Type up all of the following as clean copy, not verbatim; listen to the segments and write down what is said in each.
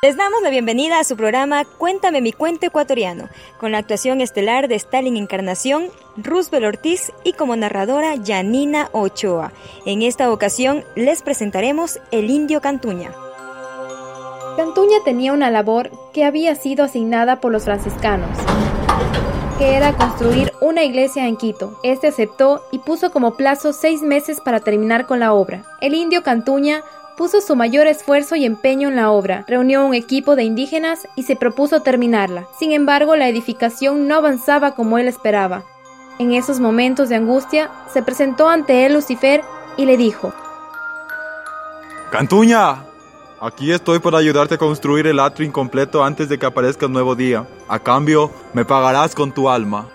Les damos la bienvenida a su programa Cuéntame mi cuento ecuatoriano, con la actuación estelar de Stalin Encarnación, Roosevelt Ortiz y como narradora Yanina Ochoa. En esta ocasión les presentaremos El Indio Cantuña. Cantuña tenía una labor que había sido asignada por los franciscanos, que era construir una iglesia en Quito. Este aceptó y puso como plazo 6 meses para terminar con la obra. El Indio Cantuña puso su mayor esfuerzo y empeño en la obra, reunió un equipo de indígenas y se propuso terminarla. Sin embargo, la edificación no avanzaba como él esperaba. En esos momentos de angustia, se presentó ante él Lucifer y le dijo: ¡Cantuña! Aquí estoy para ayudarte a construir el atrio incompleto antes de que aparezca un nuevo día. A cambio, me pagarás con tu alma.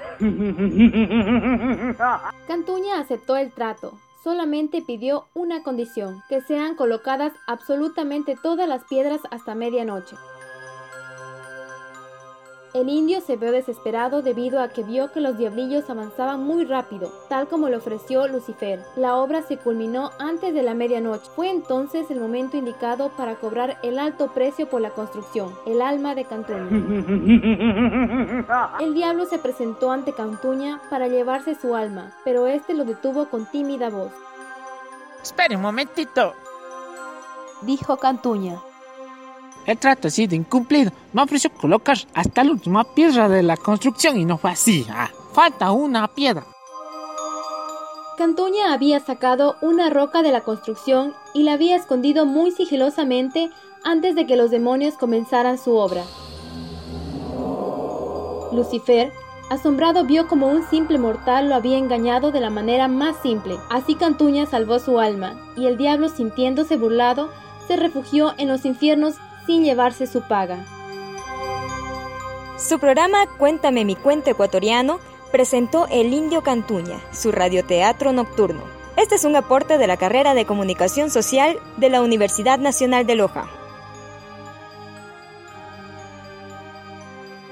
Cantuña aceptó el trato. Solamente pidió una condición: que sean colocadas absolutamente todas las piedras hasta medianoche. El indio se vio desesperado debido a que vio que los diablillos avanzaban muy rápido, tal como le ofreció Lucifer. La obra se culminó antes de la medianoche. Fue entonces el momento indicado para cobrar el alto precio por la construcción, el alma de Cantuña. El diablo se presentó ante Cantuña para llevarse su alma, pero este lo detuvo con tímida voz. «Espere un momentito», dijo Cantuña. «El trato ha sido incumplido. Me ofreció colocar hasta la última piedra de la construcción y no fue así. Falta una piedra». Cantuña había sacado una roca de la construcción y la había escondido muy sigilosamente antes de que los demonios comenzaran su obra. Lucifer, asombrado, vio como un simple mortal lo había engañado de la manera más simple. Así Cantuña salvó su alma, y el diablo, sintiéndose burlado, se refugió en los infiernos sin llevarse su paga. Su programa Cuéntame mi cuento ecuatoriano presentó El Indio Cantuña, su radioteatro nocturno. Este es un aporte de la carrera de Comunicación Social de la Universidad Nacional de Loja.